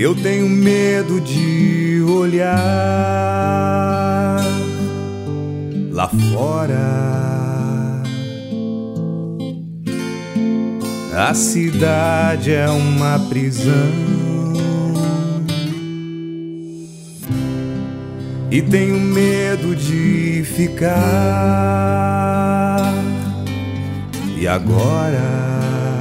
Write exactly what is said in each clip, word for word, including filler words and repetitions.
Eu tenho medo de olhar lá fora. A cidade é uma prisão e tenho medo de ficar. E agora?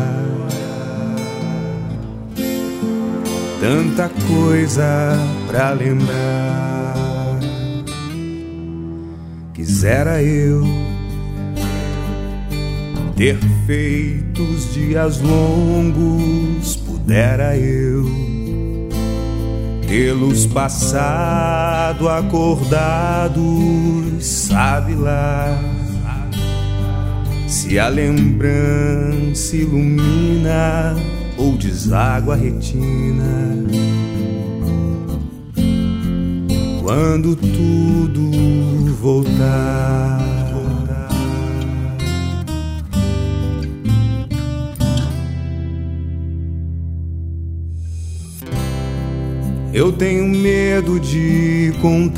Tanta coisa pra lembrar. Quisera eu ter feito os dias longos, pudera eu tê-los passado acordados, sabe lá se a lembrança ilumina ou deságua a retina. Quando tudo voltar, eu tenho medo de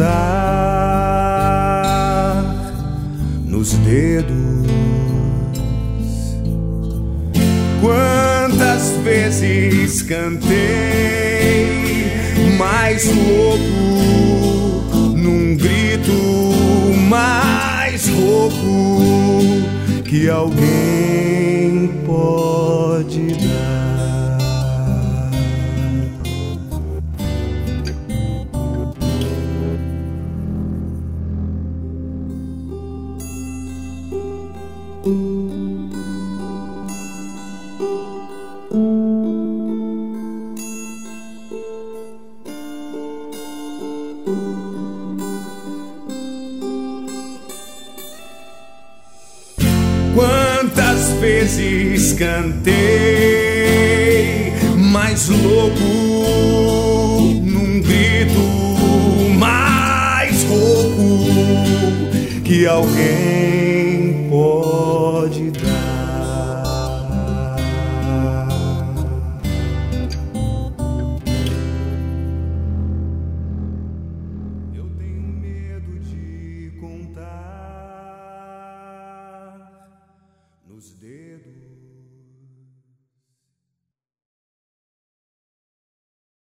contar nos dedos quantas vezes cantei mais louco, num grito mais rouco que alguém pode dar. Quantas vezes cantei mais louco, num grito mais rouco que alguém